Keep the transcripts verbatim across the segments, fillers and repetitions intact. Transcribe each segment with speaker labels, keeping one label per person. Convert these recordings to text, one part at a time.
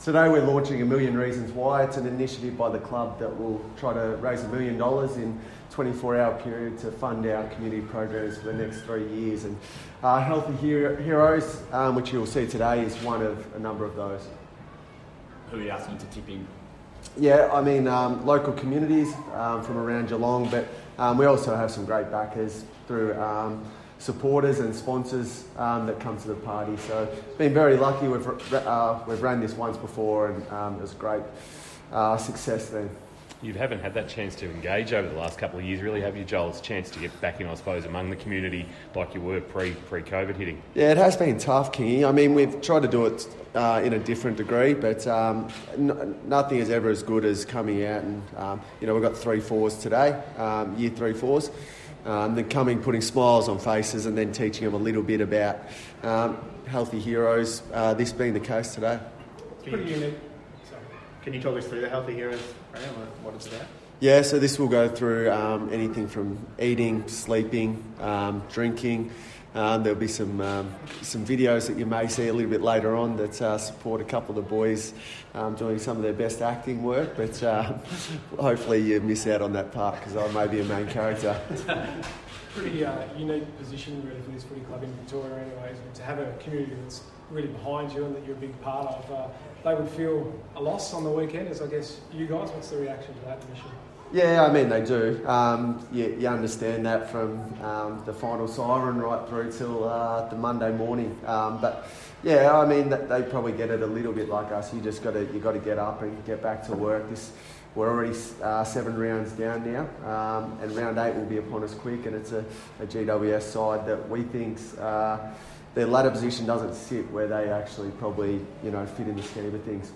Speaker 1: Today we're launching A Million Reasons Why. It's an initiative by the club that will try to raise a million dollars in a twenty-four hour period to fund our community programs for the next three years. And uh, Healthy Hero- Heroes, um, which you'll see today, is one of a number of those.
Speaker 2: Who are you asking to tip in?
Speaker 1: Yeah, I mean, um, local communities um, from around Geelong, but um, we also have some great backers through um, supporters and sponsors um, that come to the party. So been very lucky. We've uh, we've ran this once before, and um, it was a great uh, success then.
Speaker 3: You haven't had that chance to engage over the last couple of years, really, have you, Joel? It's a chance to get back in, I suppose, among the community like you were pre, pre-COVID hitting.
Speaker 1: Yeah, it has been tough, Kingy. I mean, we've tried to do it uh, in a different degree, but um, n- nothing is ever as good as coming out and, um, you know, we've got three fours today, um, year three fours. Um, then coming, putting smiles on faces and then teaching them a little bit about um, healthy heroes, uh, this being the case today.
Speaker 4: It's pretty unique. Sorry. Can you talk us through the Healthy Heroes program, what it's about?
Speaker 1: Yeah, so this will go through um, anything from eating, sleeping, um, drinking. Um, there'll be some um, some videos that you may see a little bit later on that uh, support a couple of the boys um, doing some of their best acting work, but uh, hopefully you miss out on that part because I may be a main character.
Speaker 4: Pretty uh, unique position really for this footy club in Victoria anyways, to have a community that's really behind you and that you're a big part of. Uh, they would feel a loss on the weekend, as I guess you guys. What's the reaction to that initially?
Speaker 1: Yeah, I mean, they do. Um, you, you understand that from um, the final siren right through till uh, the Monday morning. Um, but yeah, I mean, they probably get it a little bit like us. You just got to you got to get up and get back to work. This we're already uh, seven rounds down now, um, and round eight will be upon us quick. And it's a, a G W S side that we think's uh, their ladder position doesn't sit where they actually probably you know fit in the scheme of things.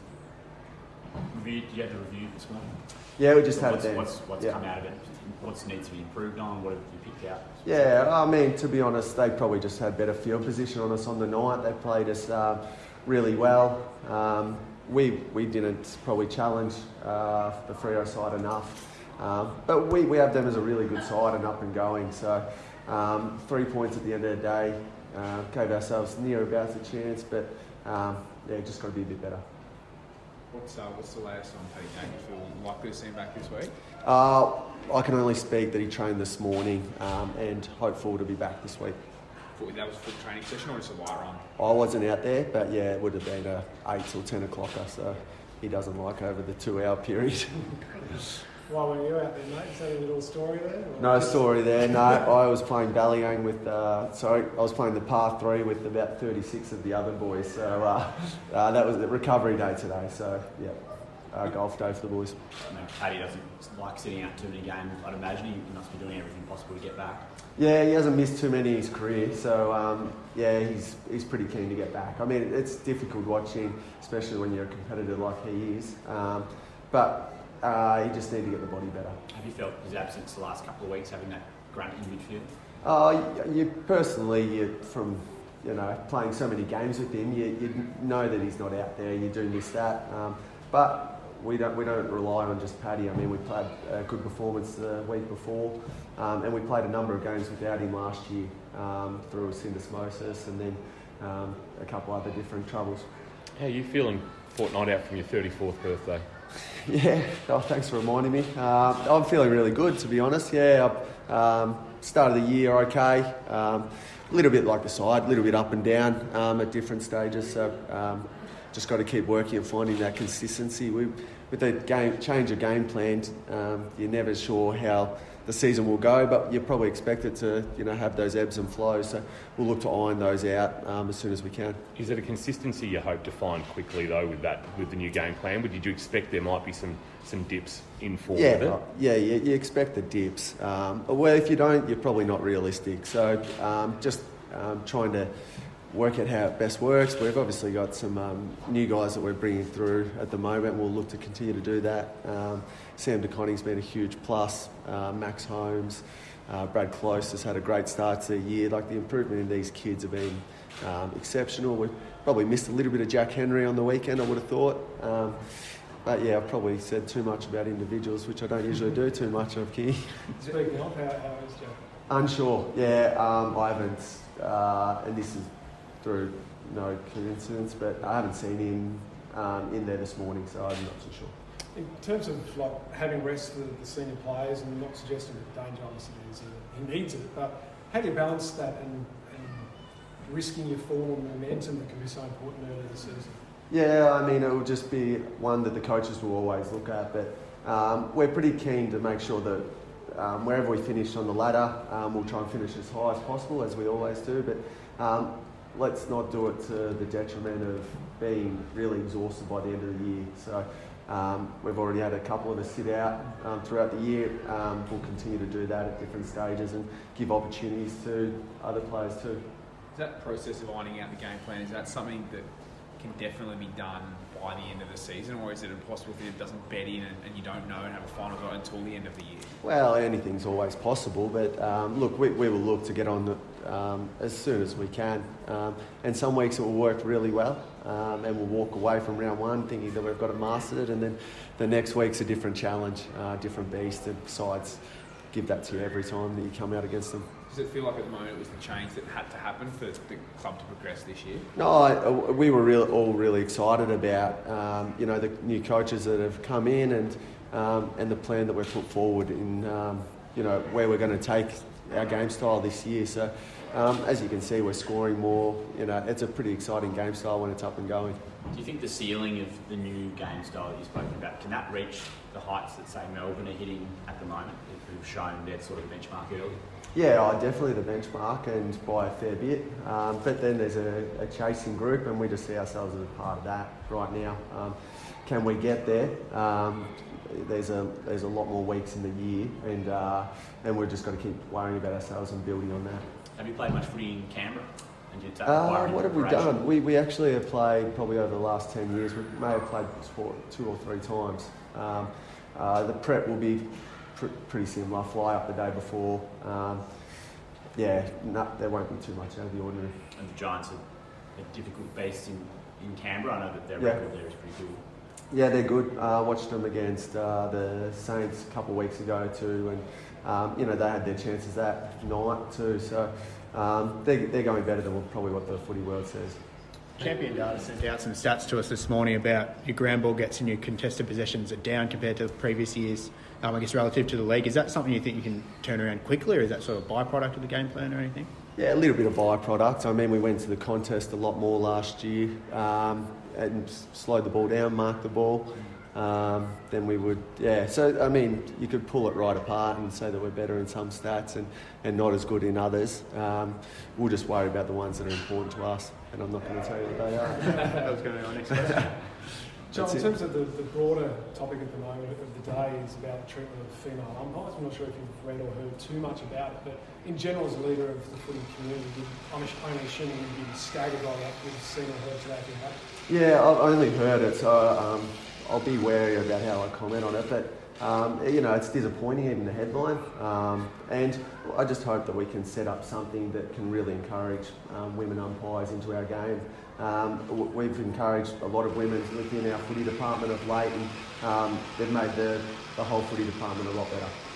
Speaker 2: Review, did you have the review this morning?
Speaker 1: Yeah, we just
Speaker 2: so
Speaker 1: had
Speaker 2: what's,
Speaker 1: it there.
Speaker 2: What's, what's
Speaker 1: yeah.
Speaker 2: come out of it? What needs to be improved on? What have you picked out?
Speaker 1: Yeah, I mean, to be honest, they probably just had better field position on us on the night. They played us uh, really well. Um, we we didn't probably challenge uh, the Freo side enough. Um, but we, we have them as a really good side and up and going. So um, three points at the end of the day uh, gave ourselves near about a chance, but um, yeah, just got to be a bit better.
Speaker 5: What's, uh, what's the latest on Paddy Kane? You feel likely to see him back this week?
Speaker 1: Uh, I can only speak that he trained this morning um, and hopeful to be back this week.
Speaker 5: That was a full training session or just a light run?
Speaker 1: I wasn't out there, but yeah, it would have been a eight till ten o'clocker, so he doesn't like over the two hour period.
Speaker 4: Why weren't you out there, mate? Is that a little story there? Or?
Speaker 1: No story there, no. I was playing Ballyang with, uh, sorry, I was playing the par three with about thirty-six of the other boys, so uh, uh, that was the recovery day today, so yeah, uh, golf day for the boys.
Speaker 2: I mean, Paddy doesn't like sitting out too many games. I'd imagine he must be doing everything possible to get back.
Speaker 1: Yeah, he hasn't missed too many in his career, so um, yeah, he's he's pretty keen to get back. I mean, it's difficult watching, especially when you're a competitor like he is, um, but uh, you just need to get the body better.
Speaker 2: Have you felt his absence the last couple of weeks, having that grunt in midfield?
Speaker 1: Uh, you personally, you, from you know playing so many games with him, you, you know that he's not out there. You do miss that, um, but we don't we don't rely on just Paddy. I mean, we played a good performance the week before, um, and we played a number of games without him last year um, through syndesmosis and then um, a couple other different troubles.
Speaker 3: How are you feeling fortnight out from your thirty-fourth birthday?
Speaker 1: Yeah, oh, thanks for reminding me. Uh, I'm feeling really good, to be honest. Yeah, um, start of the year okay. Um, a little bit like the side, a little bit up and down um, at different stages. So um, just got to keep working and finding that consistency. We, with the game change of game plan, um, you're never sure how the season will go, but you probably expect it to, you know, have those ebbs and flows. So we'll look to iron those out um, as soon as we can.
Speaker 3: Is it a consistency you hope to find quickly though with that with the new game plan? Did you expect there might be some, some dips in form?
Speaker 1: Yeah,
Speaker 3: with it?
Speaker 1: yeah, you, you expect the dips. Um, well, if you don't, you're probably not realistic. So um, just um, trying to work out how it best works. We've obviously got some um, new guys that we're bringing through at the moment. We'll look to continue to do that. Um, Sam DeConning's been a huge plus. Uh, Max Holmes, uh, Brad Close has had a great start to the year. Like the improvement in these kids have been um, exceptional. We probably missed a little bit of Jack Henry on the weekend, I would have thought. Um, but yeah, I've probably said too much about individuals, which I don't usually do too much of, Kenny.
Speaker 4: Speaking of, how, how is Jack?
Speaker 1: Unsure, yeah. Um, I haven't, uh, and this is through no coincidence, but I haven't seen him um, in there this morning, so I'm not too sure.
Speaker 4: In terms of like having rest of the senior players, and not suggesting that Dane obviously is a, he needs it, but how do you balance that and, and risking your form and momentum that can be so important early in the season?
Speaker 1: Yeah, I mean, it will just be one that the coaches will always look at, but um, we're pretty keen to make sure that um, wherever we finish on the ladder, um, we'll try and finish as high as possible, as we always do, but um, let's not do it to the detriment of being really exhausted by the end of the year. So um, we've already had a couple of us sit out um, throughout the year. Um, we'll continue to do that at different stages and give opportunities to other players too.
Speaker 5: Is that process of ironing out the game plan, is that something that can definitely be done by the end of the season, or is it impossible if it doesn't bed in and, and you don't know and have a final vote until the end of the year?
Speaker 1: Well, anything's always possible, but um, look, we, we will look to get on the, um, as soon as we can. Um, and some weeks it will work really well, um, and we'll walk away from round one thinking that we've got it mastered, and then the next week's a different challenge, uh, different beast, and sides give that to you every time that you come out against them.
Speaker 5: Does it feel like at the moment it was the change that had to happen for the club to progress this year?
Speaker 1: No, I, we were real, all really excited about um, you know the new coaches that have come in and um, and the plan that we've put forward in um, you know where we're going to take our game style this year. So um, as you can see, we're scoring more. You know, it's a pretty exciting game style when it's up and going.
Speaker 2: Do you think the ceiling of the new game style that you've spoken about, can that reach the heights that, say, Melbourne are hitting at the moment, who've shown their sort of benchmark early?
Speaker 1: Yeah, oh, definitely the benchmark, and by a fair bit. Um, but then there's a, a chasing group, and we just see ourselves as a part of that right now. Um, can we get there? Um, there's a there's a lot more weeks in the year, and uh, and we've just got to keep worrying about ourselves and building on that.
Speaker 2: Have you played much footy in Canberra? And did that
Speaker 1: Uh,
Speaker 2: require any
Speaker 1: what have we
Speaker 2: preparation?
Speaker 1: done? We we actually have played probably over the last ten years. We may have played sport two or three times. Um, uh, the prep will be pr- pretty similar. Fly up the day before. Um, yeah, no, there won't be too much out of the ordinary.
Speaker 2: And the Giants are a difficult beast in, in Canberra. I know that their
Speaker 1: Yeah.
Speaker 2: record there is pretty good.
Speaker 1: Yeah, they're good. I uh, watched them against uh, the Saints a couple of weeks ago too, and um, you know they had their chances that night too. So um, they're, they're going better than probably what the footy world says.
Speaker 6: Champion Data sent out some stats to us this morning about your ground ball gets and your contested possessions are down compared to previous years, um, I guess relative to the league. Is that something you think you can turn around quickly, or is that sort of byproduct of the game plan or anything?
Speaker 1: Yeah, a little bit of byproduct. I mean, we went to the contest a lot more last year um, and slowed the ball down, marked the ball. Um, then we would, yeah. So, I mean, you could pull it right apart and say that we're better in some stats and, and not as good in others. Um, we'll just worry about the ones that are important to us, and I'm not going to tell you what they are.
Speaker 6: That was going to be my next question.
Speaker 4: John,
Speaker 1: That's
Speaker 4: in
Speaker 1: it.
Speaker 4: terms of the, the broader topic at the moment of the day is about the treatment of female umpires. I'm not sure if you've read or heard too much about it, but in general, as a leader of the footy community, I'm only assuming you'd be staggered by that with seeing or heard today if you have.
Speaker 1: Yeah, I've only heard it, so um, I'll be wary about how I comment on it. But um, you know, it's disappointing, even the headline. Um, and I just hope that we can set up something that can really encourage um, women umpires into our game. Um, w- we've encouraged a lot of women within our footy department of late, and um, they've made the, the whole footy department a lot better.